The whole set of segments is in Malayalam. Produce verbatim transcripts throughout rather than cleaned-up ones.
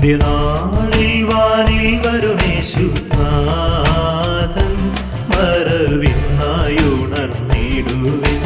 അന്ത്യനാളിൽ വാനിൽ വരുമേശുനാഥൻ വരവിനായുണർന്നിടുവിൻ.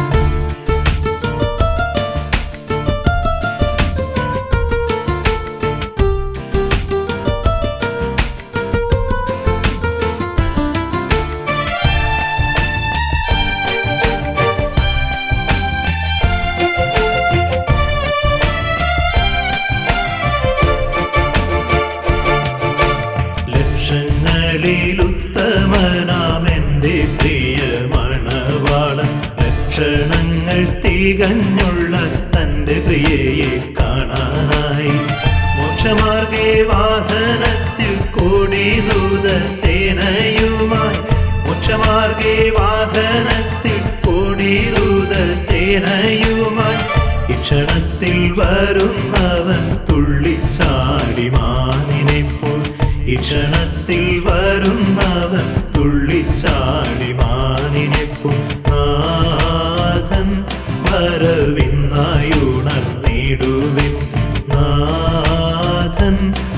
ഉത്തമനാമെന്റെ പ്രിയ മണവാളൻ ലക്ഷണങ്ങൾ തികഞ്ഞുള്ള തന്റെ പ്രിയയെ കാണാനായി മോക്ഷമാർഗേ വാഹനത്തിൽ കോടി ദൂത സേനയുമായി മോക്ഷമാർഗേ വാഹനത്തിൽ കോടി ദൂത സേനയുമായി ഈ ക്ഷണത്തിൽ വരുന്നവൻ തുള്ളിച്ചാടി മാനിനെപ്പോൾ ഈ ക്ഷണത്തിൽ വരുന്നവൻ തുള്ളിച്ചാടി മാനിനെപ്പോൾ നാഥൻ വരവിനായുണർന്നിടുവിൻ. നാഥൻ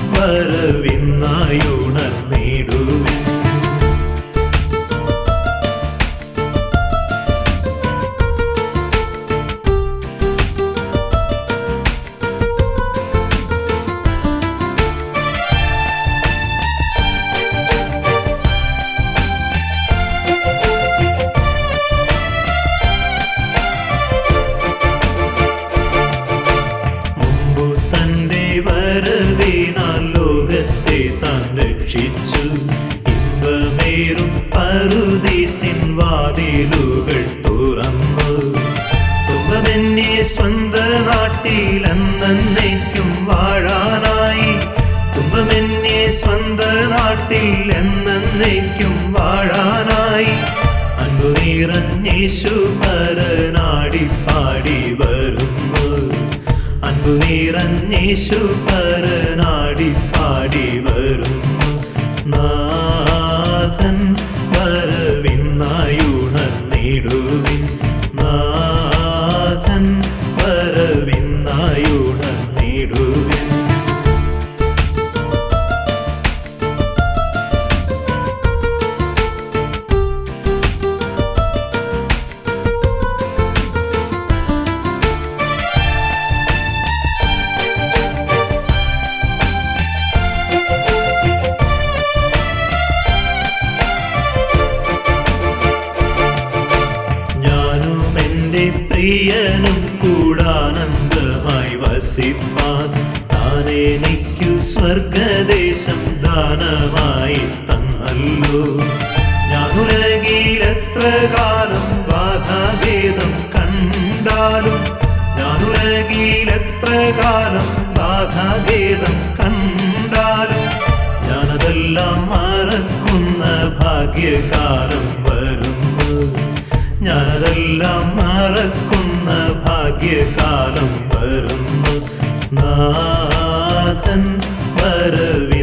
വരവിനായുണർന്നിടുവിൻ. വരവിനാൽ ലോകത്തെ താൻ രക്ഷിച്ചു ഇമ്പമേറും പറുദീസിൻ വാതിലുകൾ തുറന്നു. തുമ്പമെന്നെ സ്വന്ത നാട്ടിൽ എന്നേക്കും വാഴാനായി തുമ്പമെന്നെ സ്വന്ത നാട്ടിൽ എന്നേക്കും വാഴാനായി അൻപു നിറഞ്ഞേശു പരനാടി പാടി വരുന്നു. അൻപു നിറഞ്ഞേശു പരനാടി പാടി വരുന്നു. നാഥൻ വരവിനായുണർന്നിടുവിൻ. നാഥൻ വരവിനായുണർന്നിടുവിൻ. പ്രിയനും കൂടാനന്ദമായി വസിപ്പാൻ താനെനിക്കു സ്വർഗദേശം ദാനമായി തന്നല്ലോ. ഞാനുലകിലെത്ര കാലം ബാധാഭേദം കണ്ടാലും ഞാനുലകിലെത്ര കാലം ബാധാഭേദം കണ്ടാലും ഞാനതെല്ലാം മറക്കുന്ന ഭാഗ്യകാലം വരുന്നു. ഞാനതെല്ലാം മറക്കുന്ന ഭാഗ്യകാലം വരുന്നു. നാഥൻ വരവി